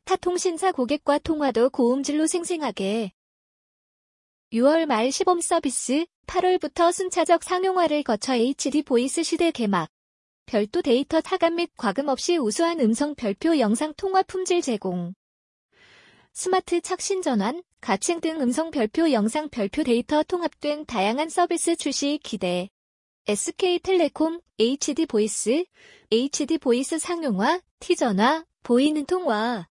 타 통신사 고객과 통화도 고음질로 생생하게. 6월 말 시범 서비스, 8월부터 순차적 상용화를 거쳐 HD 보이스 시대 개막. 별도 데이터 타감 및 과금 없이 우수한 음성 별표 영상 통화 품질 제공. 스마트 착신 전환, 가칭 등 음성 별표 영상 별표 데이터 통합된 다양한 서비스 출시 기대. SK텔레콤, HD 보이스 상용화, T전화, 보이는 통화.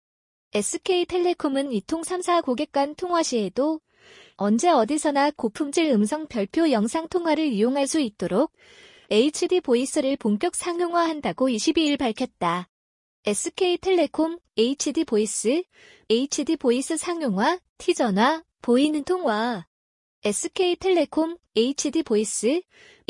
SK텔레콤은 이통 3사 고객 간 통화 시에도 언제 어디서나 고품질 음성 별표 영상 통화를 이용할 수 있도록 HD 보이스를 본격 상용화한다고 22일 밝혔다. SK텔레콤, HD 보이스 상용화, T전화, 보이는 통화. SK텔레콤, HD 보이스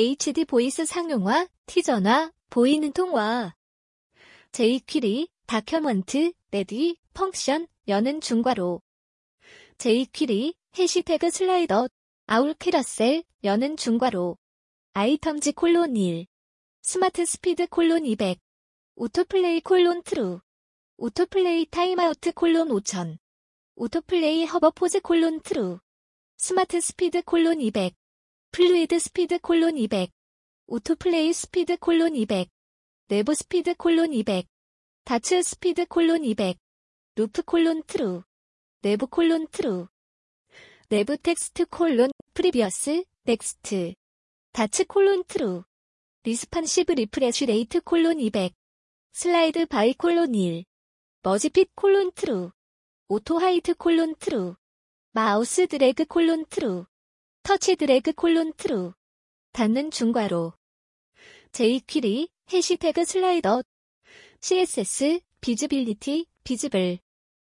상용화, T전화, 보이는 통화. jQuery, 다큐먼트, 레디, 펑션, 여는 중괄호. jQuery, 해시태그 슬라이더, 아울 캐러셀, 여는 중괄호. 아이템즈 콜론 1. 스마트 스피드 콜론 200. 오토플레이 콜론 트루. 오토플레이 타임아우트 콜론 5000. 오토플레이 허버 포즈 콜론 트루. 스마트 스피드 콜론 200. 플루이드 스피드 콜론 200. 오토플레이 스피드 콜론 200. 내부 스피드 콜론 200. 다츠 스피드 콜론 200. 루프 콜론 트루. 내부 콜론 트루. 내부 텍스트 콜론 프리비어스 넥스트. 다츠 콜론 트루. 리스판시브 리프레쉬 레이트 콜론 200. 슬라이드 바이 콜론 1. 머지핏 콜론 트루. 오토 하이트 콜론 트루. 마우스 드래그 콜론 트루. 터치 드래그 콜론 트루. 닫는 중괄호. jQuery, 해시태그 슬라이더. CSS, 비즈빌리티, 비즈블.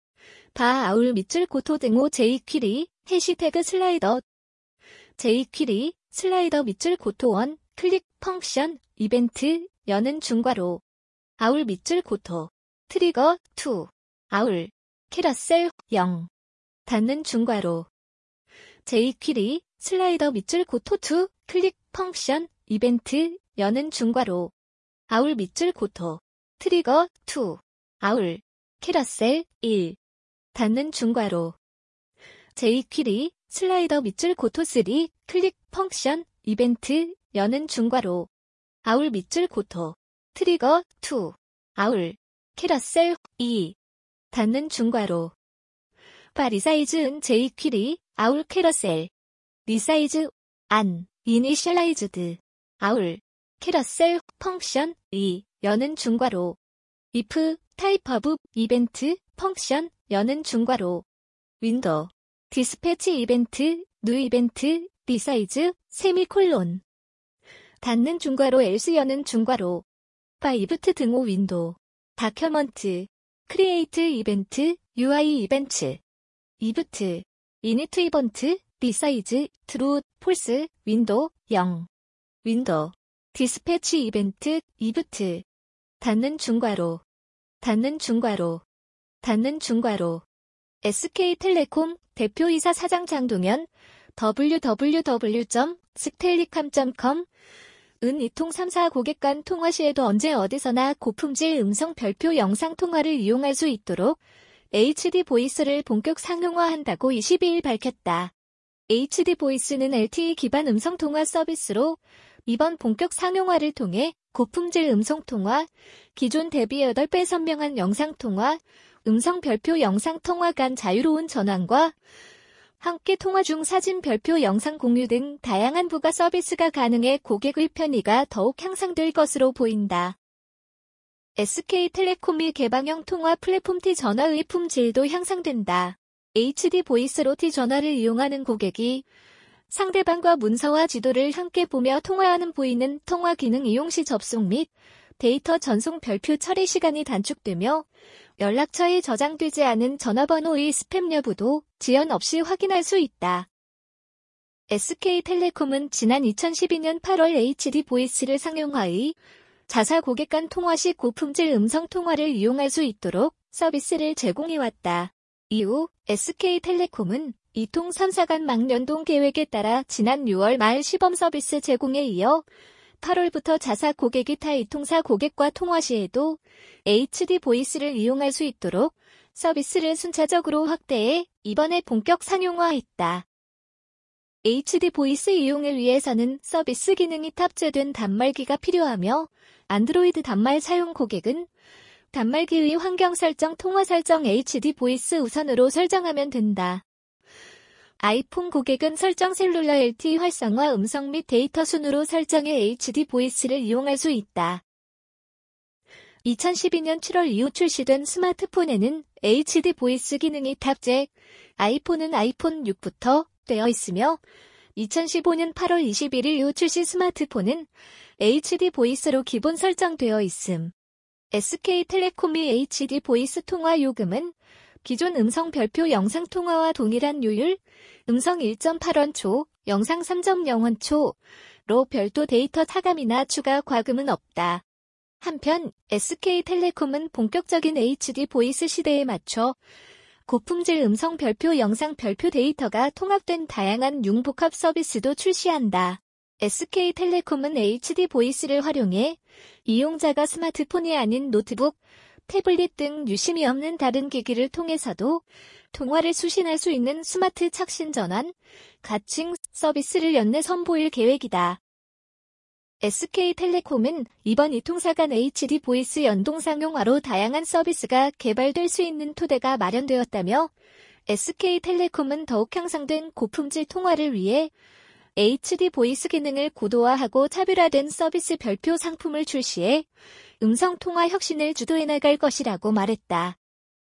바 아울 밑줄 고토 등호 jQuery, 해시태그 슬라이더. jQuery, 슬라이더 밑줄 고토 1, 클릭, 펑션, 이벤트, 여는 중괄호. 아울 밑줄 고토. 트리거, 2. 아울. 캐러셀, 0. 닫는 중괄호. jQuery, 슬라이더 밑줄 고토 2, 클릭, 펑션, 이벤트, 여는 중괄호. 아울 밑줄 고토. 트리거, 2. 아울. 캐러셀, 1. 닫는 중괄호. jQuery, 슬라이더 밑줄 고토 3, 클릭, 펑션, 이벤트, 여는 중괄호. 아울 밑줄 고토. 트리거, 2. 아울. 캐러셀, 2. 닫는 중괄호. 바 리사이즈은 jQuery, 아울 캐러셀. 리사이즈, 안, 이니셜라이즈드. 아울. 캐러셀, 펑션, 2. 여는 중괄호. if, 타입 오브, 이벤트, 펑션, 여는 중괄호. 윈도우. 디스패치 이벤트, 뉴 이벤트, 리사이즈, 세미콜론. 닫는 중괄호 else 여는 중괄호. 바 이브트 등호 윈도우. 다큐먼트. 크리에이트 이벤트, UI 이벤트. 이브트. 이니트 이벤트, 리사이즈, 트루, 폴스, 윈도우, 0. 윈도우. 디스패치 이벤트, 이브트. 닫는 중괄호. 닫는 중괄호. 닫는 중괄호. SK텔레콤 대표이사 사장 장동현 www.stellicom.com 은 이통 3사 고객 간 통화 시에도 언제 어디서나 고품질 음성 별표 영상 통화를 이용할 수 있도록 HD 보이스를 본격 상용화한다고 22일 밝혔다. HD 보이스는 LTE 기반 음성 통화 서비스로 이번 본격 상용화를 통해 고품질 음성 통화, 기존 대비 8배 선명한 영상 통화, 음성 별표 영상 통화 간 자유로운 전환과 함께 통화 중 사진 별표 영상 공유 등 다양한 부가 서비스가 가능해 고객의 편의가 더욱 향상될 것으로 보인다. SK텔레콤이 개방형 통화 플랫폼 T전화의 품질도 향상된다. HD 보이스로 T전화를 이용하는 고객이 상대방과 문서와 지도를 함께 보며 통화하는 보이는 통화 기능 이용 시 접속 및 데이터 전송 별표 처리 시간이 단축되며 연락처에 저장되지 않은 전화번호의 스팸 여부도 지연 없이 확인할 수 있다. SK텔레콤은 지난 2012년 8월 HD 보이스를 상용화의 자사 고객 간 통화 시 고품질 음성 통화를 이용할 수 있도록 서비스를 제공해왔다. 이후 SK텔레콤은 이통 3사 간 망연동 계획에 따라 지난 6월 말 시범 서비스 제공에 이어 8월부터 자사 고객이 타 이통사 고객과 통화 시에도 HD 보이스를 이용할 수 있도록 서비스를 순차적으로 확대해 이번에 본격 상용화했다. HD 보이스 이용을 위해서는 서비스 기능이 탑재된 단말기가 필요하며 안드로이드 단말 사용 고객은 단말기의 환경 설정, 통화 설정 HD 보이스 우선으로 설정하면 된다. 아이폰 고객은 설정 셀룰러 LTE 활성화 음성 및 데이터 순으로 설정해 HD 보이스를 이용할 수 있다. 2012년 7월 이후 출시된 스마트폰에는 HD 보이스 기능이 탑재, 아이폰은 아이폰 6부터 되어 있으며 2015년 8월 21일 이후 출시 스마트폰은 HD 보이스로 기본 설정되어 있음. SK텔레콤이 HD 보이스 통화 요금은 기존 음성 별표 영상 통화와 동일한 요율, 음성 1.8원 초, 영상 3.0원 초로 별도 데이터 차감이나 추가 과금은 없다. 한편 SK텔레콤은 본격적인 HD 보이스 시대에 맞춰 고품질 음성 별표 영상 별표 데이터가 통합된 다양한 융복합 서비스도 출시한다. SK텔레콤은 HD 보이스를 활용해 이용자가 스마트폰이 아닌 노트북, 태블릿 등 유심이 없는 다른 기기를 통해서도 통화를 수신할 수 있는 스마트 착신 전환, 가칭 서비스를 연내 선보일 계획이다. SK텔레콤은 이번 이 통사 간 HD 보이스 연동 상용화로 다양한 서비스가 개발될 수 있는 토대가 마련되었다며 SK텔레콤은 더욱 향상된 고품질 통화를 위해 HD 보이스 기능을 고도화하고 차별화된 서비스 별표 상품을 출시해 음성통화 혁신을 주도해 나갈 것이라고 말했다.